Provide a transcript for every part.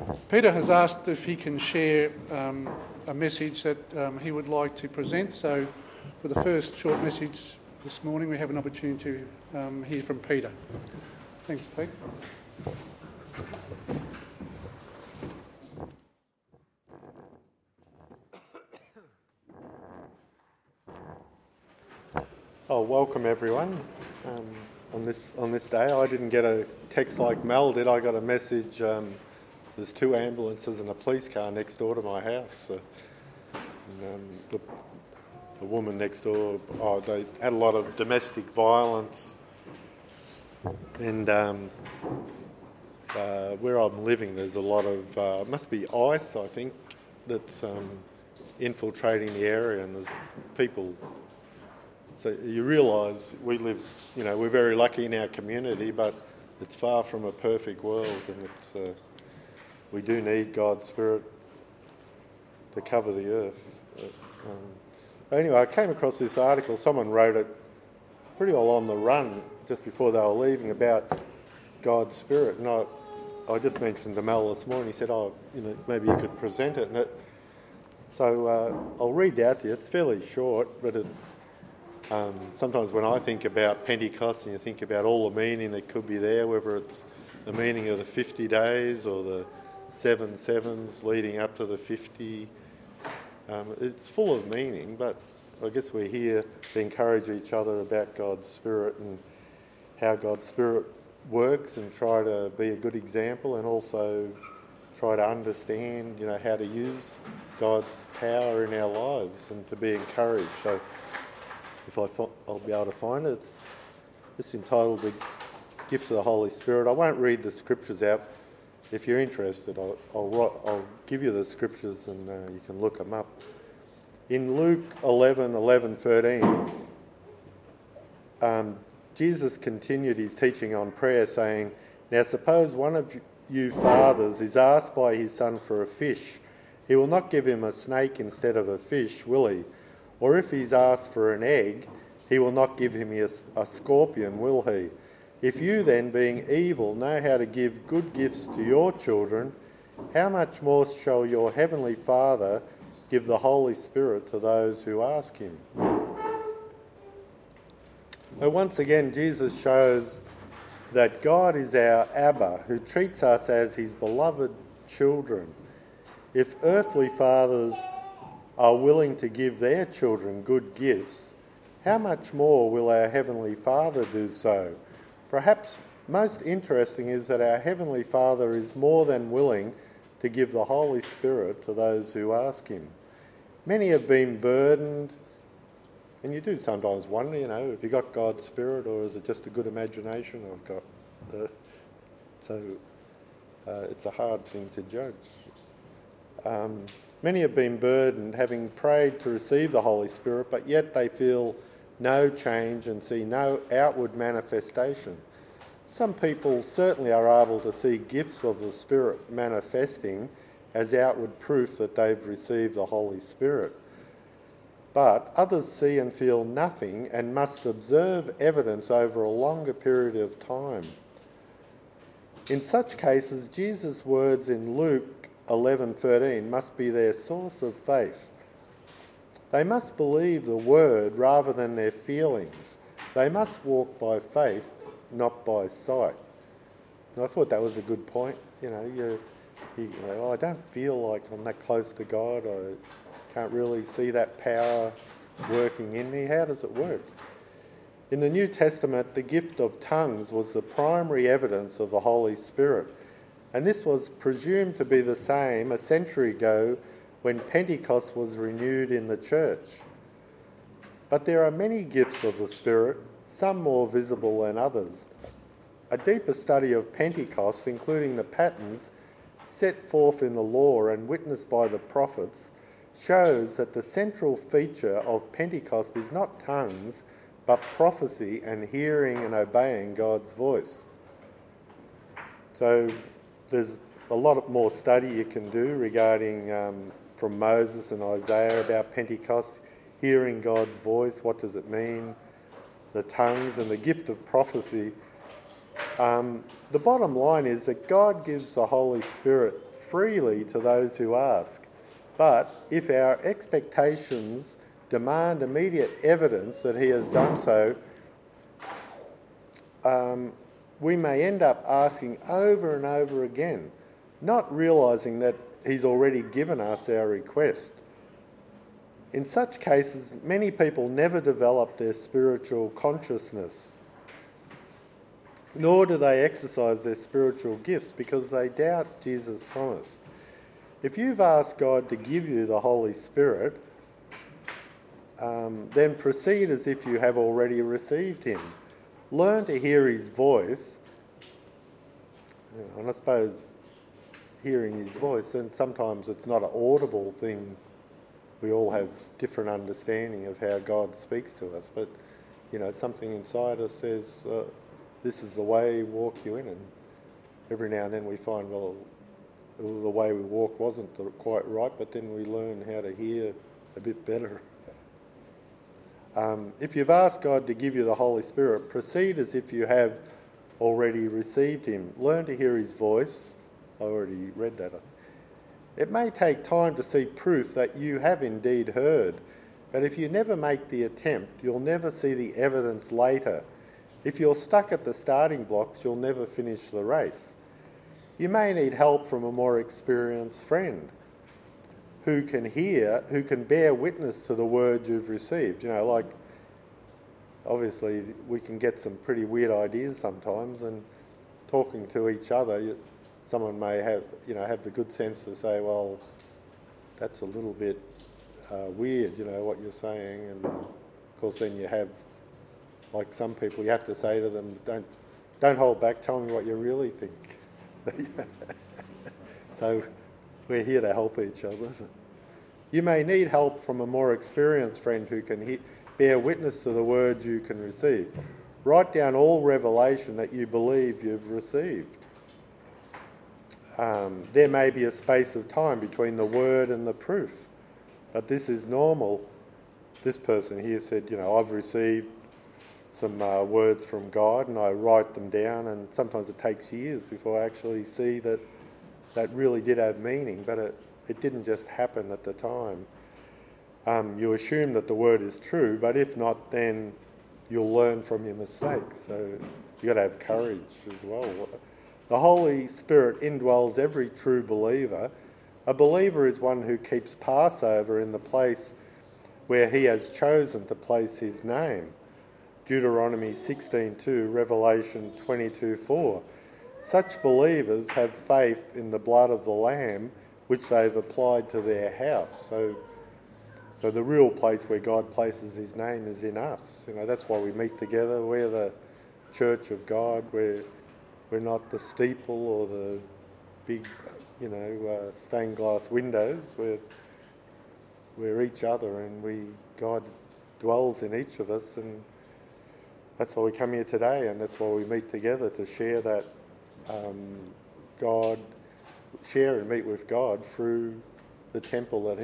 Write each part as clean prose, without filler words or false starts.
Peter has asked if he can share a message that he would like to present. So for the first short message this morning, we have an opportunity to hear from Peter. Thanks, Pete. Oh, welcome everyone. On this day, I didn't get a text like Mel did. I got a message. There's 2 ambulances and a police car next door to my house. The woman next door, they had a lot of domestic violence, and where I'm living, there's a lot of must be ICE, I think, that's infiltrating the area, and there's people. So you realise we live, we're very lucky in our community, but it's far from a perfect world, and we do need God's Spirit to cover the earth. Anyway, I came across this article. Someone wrote it pretty well on the run just before they were leaving about God's Spirit, and I just mentioned to Mel this morning. He said, maybe you could present it. So I'll read out to you. It's fairly short, but sometimes when I think about Pentecost and you think about all the meaning that could be there, whether it's the meaning of the 50 days or the 7 sevens leading up to the 50, it's full of meaning, but I guess we're here to encourage each other about God's Spirit and how God's Spirit works, and try to be a good example, and also try to understand, how to use God's power in our lives and to be encouraged. So if I'll be able to find it. It's entitled The Gift of the Holy Spirit. I won't read the scriptures out. If you're interested, I'll give you the scriptures and you can look them up. In Luke 11:13, Jesus continued his teaching on prayer, saying, "Now suppose one of you fathers is asked by his son for a fish. He will not give him a snake instead of a fish, will he? Or if he's asked for an egg, he will not give him a scorpion, will he? If you then, being evil, know how to give good gifts to your children, how much more shall your heavenly Father give the Holy Spirit to those who ask him?" Now, once again, Jesus shows that God is our Abba, who treats us as his beloved children. If earthly fathers are willing to give their children good gifts, how much more will our Heavenly Father do so? Perhaps most interesting is that our Heavenly Father is more than willing to give the Holy Spirit to those who ask him. Many have been burdened, and you do sometimes wonder, have you got God's Spirit, or is it just a good imagination I've got? It's a hard thing to judge. Many have been burdened, having prayed to receive the Holy Spirit, but yet they feel no change and see no outward manifestation. Some people certainly are able to see gifts of the Spirit manifesting as outward proof that they've received the Holy Spirit. But others see and feel nothing and must observe evidence over a longer period of time. In such cases, Jesus' words in Luke 11:13 must be their source of faith. They must believe the word rather than their feelings. They must walk by faith, not by sight. And I thought that was a good point. I don't feel like I'm that close to God. I can't really see that power working in me. How does it work? In the New Testament, the gift of tongues was the primary evidence of the Holy Spirit. And this was presumed to be the same a century ago when Pentecost was renewed in the church. But there are many gifts of the Spirit, some more visible than others. A deeper study of Pentecost, including the patterns set forth in the law and witnessed by the prophets, shows that the central feature of Pentecost is not tongues, but prophecy and hearing and obeying God's voice. So there's a lot more study you can do regarding from Moses and Isaiah about Pentecost, hearing God's voice, what does it mean, the tongues and the gift of prophecy. The bottom line is that God gives the Holy Spirit freely to those who ask. But if our expectations demand immediate evidence that he has done so, we may end up asking over and over again, not realising that he's already given us our request. In such cases, many people never develop their spiritual consciousness, nor do they exercise their spiritual gifts because they doubt Jesus' promise. If you've asked God to give you the Holy Spirit, then proceed as if you have already received him. Learn to hear his voice, and I suppose hearing his voice, and sometimes it's not an audible thing. We all have different understanding of how God speaks to us, but something inside us says, this is the way, walk you in. And every now and then we find, well, the way we walk wasn't quite right, but then we learn how to hear a bit better. If you've asked God to give you the Holy Spirit, proceed as if you have already received him. Learn to hear his voice. I already read that. It may take time to see proof that you have indeed heard, but if you never make the attempt, you'll never see the evidence later. If you're stuck at the starting blocks, you'll never finish the race. You may need help from a more experienced friend who can bear witness to the word you've received. Obviously we can get some pretty weird ideas sometimes, and talking to each other, someone may have the good sense to say, well, that's a little bit weird, what you're saying. And of course then you have, like some people, you have to say to them, don't hold back, tell me what you really think. So we're here to help each other. You may need help from a more experienced friend who can bear witness to the word you can receive. Write down all revelation that you believe you've received. There may be a space of time between the word and the proof, but this is normal. This person here said, I've received some words from God and I write them down, and sometimes it takes years before I actually see that really did have meaning, but it didn't just happen at the time. You assume that the word is true, but if not, then you'll learn from your mistakes. So you've got to have courage as well. The Holy Spirit indwells every true believer. A believer is one who keeps Passover in the place where he has chosen to place his name. Deuteronomy 16:2, Revelation 22:4. Such believers have faith in the blood of the Lamb, which they've applied to their house. So the real place where God places his name is in us. That's why we meet together. We're the church of God. We're not the steeple or the big, stained glass windows. We're each other, and God dwells in each of us, and that's why we come here today, and that's why we meet together to share that share and meet with God through the temple that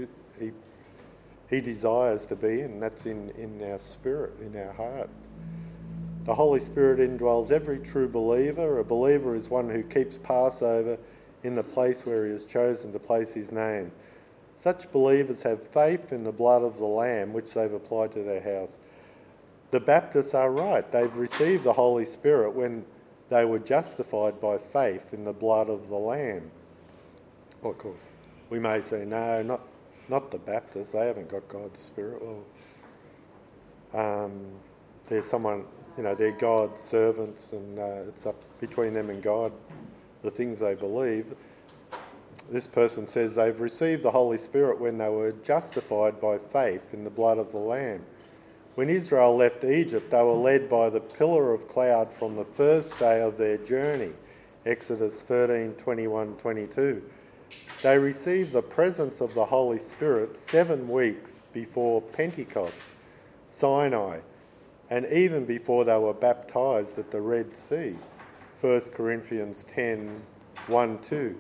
He desires to be in, and that's in our spirit, in our heart. The Holy Spirit indwells every true believer. A believer is one who keeps Passover in the place where he has chosen to place his name. Such believers have faith in the blood of the Lamb, which they've applied to their house. The Baptists are right. They've received the Holy Spirit when they were justified by faith in the blood of the Lamb. Well, of course, we may say, no, not the Baptists. They haven't got God's Spirit. Well, there's someone, they're God's servants, and it's up between them and God, the things they believe. This person says they've received the Holy Spirit when they were justified by faith in the blood of the Lamb. When Israel left Egypt, they were led by the pillar of cloud from the first day of their journey, Exodus 13:21-22. They received the presence of the Holy Spirit 7 weeks before Pentecost, Sinai, and even before they were baptised at the Red Sea, 1 Corinthians 10:1-2.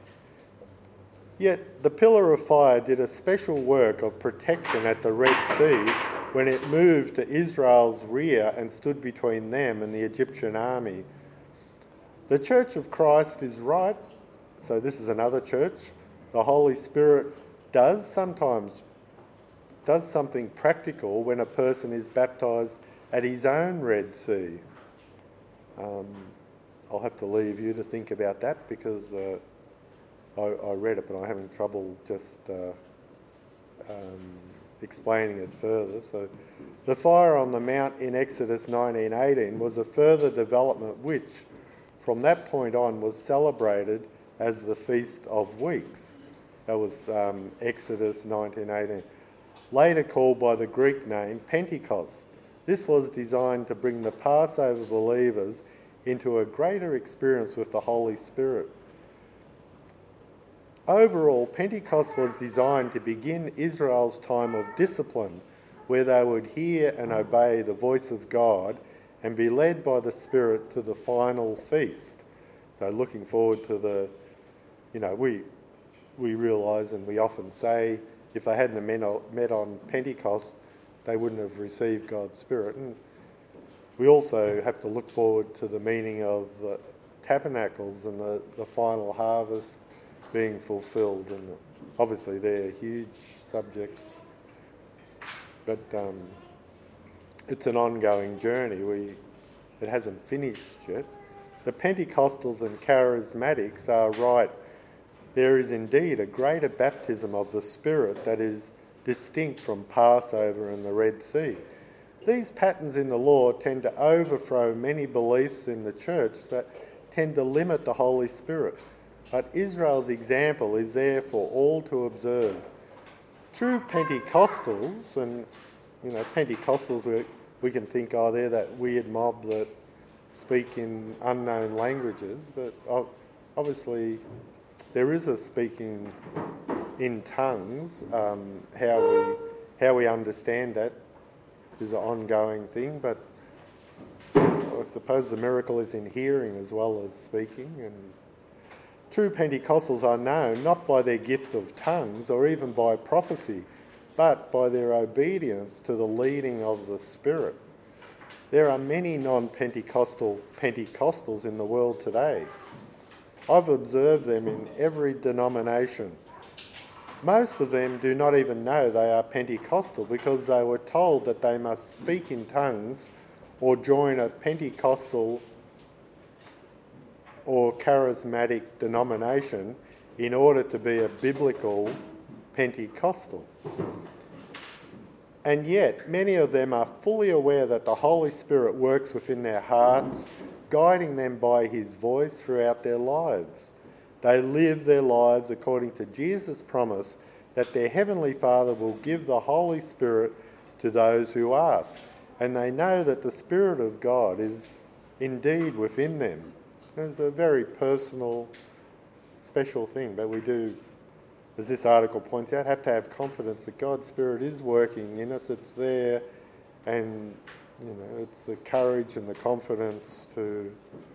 Yet the pillar of fire did a special work of protection at the Red Sea when it moved to Israel's rear and stood between them and the Egyptian army. The Church of Christ is right So this is another church. The Holy Spirit does sometimes something practical when a person is baptised at his own Red Sea. I'll have to leave you to think about that because I read it, but I'm having trouble just explaining it further. So the fire on the mount in Exodus 19:18 was a further development which, from that point on, was celebrated as the Feast of Weeks. That was Exodus 19:18, later called by the Greek name Pentecost. This was designed to bring the Passover believers into a greater experience with the Holy Spirit. Overall, Pentecost was designed to begin Israel's time of discipline, where they would hear and obey the voice of God and be led by the Spirit to the final feast. So looking forward to we realise, and we often say, if they hadn't met on Pentecost, they wouldn't have received God's Spirit. And we also have to look forward to the meaning of the tabernacles and the final harvest being fulfilled. And obviously they're huge subjects, but it's an ongoing journey. It hasn't finished yet. The Pentecostals and Charismatics are right. There is indeed a greater baptism of the Spirit that is distinct from Passover and the Red Sea. These patterns in the law tend to overthrow many beliefs in the church that tend to limit the Holy Spirit. But Israel's example is there for all to observe. True Pentecostals, and Pentecostals we can think, they're that weird mob that speak in unknown languages, but obviously there is a speaking in tongues. How we understand that is an ongoing thing, but I suppose the miracle is in hearing as well as speaking. And true Pentecostals are known not by their gift of tongues or even by prophecy, but by their obedience to the leading of the Spirit. There are many non-Pentecostal Pentecostals in the world today. I've observed them in every denomination. Most of them do not even know they are Pentecostal because they were told that they must speak in tongues or join a Pentecostal or charismatic denomination in order to be a biblical Pentecostal. And yet, many of them are fully aware that the Holy Spirit works within their hearts, guiding them by his voice throughout their lives. They live their lives according to Jesus' promise that their Heavenly Father will give the Holy Spirit to those who ask. And they know that the Spirit of God is indeed within them. It's a very personal, special thing, but we do, as this article points out, have to have confidence that God's Spirit is working in us. It's there, and it's the courage and the confidence to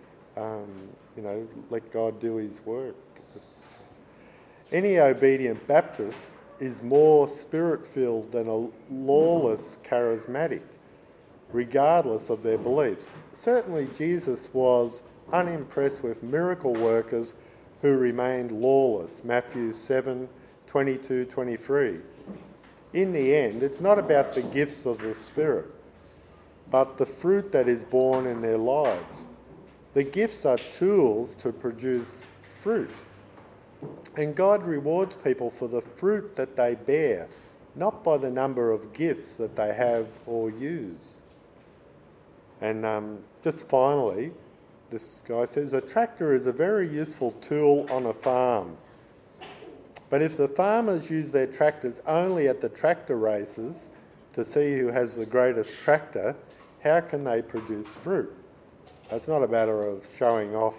let God do his work. Any obedient Baptist is more Spirit-filled than a lawless charismatic, regardless of their beliefs. Certainly Jesus was unimpressed with miracle workers who remained lawless, Matthew 7:22-23. In the end, it's not about the gifts of the Spirit, but the fruit that is born in their lives. The gifts are tools to produce fruit. And God rewards people for the fruit that they bear, not by the number of gifts that they have or use. And just finally, this guy says, a tractor is a very useful tool on a farm. But if the farmers use their tractors only at the tractor races to see who has the greatest tractor, how can they produce fruit? It's not a matter of showing off,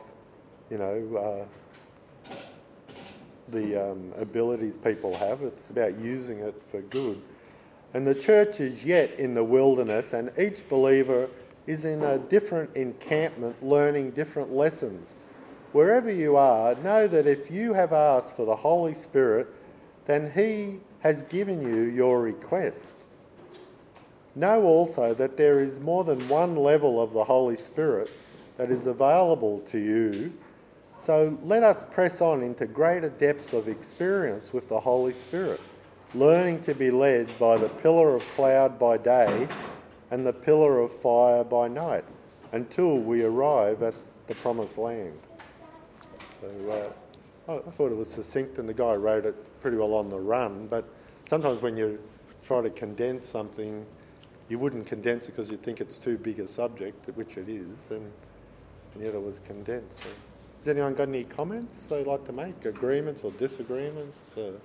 the abilities people have. It's about using it for good. And the church is yet in the wilderness, and each believer is in a different encampment learning different lessons. Wherever you are, know that if you have asked for the Holy Spirit, then he has given you your request. Know also that there is more than one level of the Holy Spirit that is available to you, So let us press on into greater depths of experience with the Holy Spirit, learning to be led by the pillar of cloud by day and the pillar of fire by night, until we arrive at the promised land. So I thought it was succinct, and the guy wrote it pretty well on the run, but sometimes when you try to condense something, you wouldn't condense it because you think it's too big a subject, which it is, and yet it was condensed. So, has anyone got any comments they'd like to make, agreements or disagreements?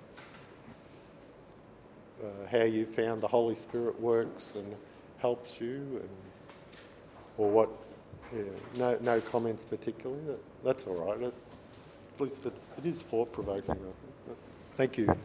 How you found the Holy Spirit works and helps you, and or what? Yeah, no comments particularly. That's all right. At least it is thought-provoking. Thank you.